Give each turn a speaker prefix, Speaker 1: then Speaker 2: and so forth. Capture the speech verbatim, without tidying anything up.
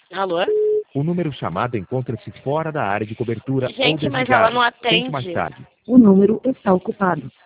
Speaker 1: Alô?
Speaker 2: O número chamado encontra-se fora da área de cobertura ou
Speaker 1: Gente, mas
Speaker 2: desligado.
Speaker 1: ela não
Speaker 2: Tente mais
Speaker 1: atende.
Speaker 2: tarde.
Speaker 3: O número está ocupado.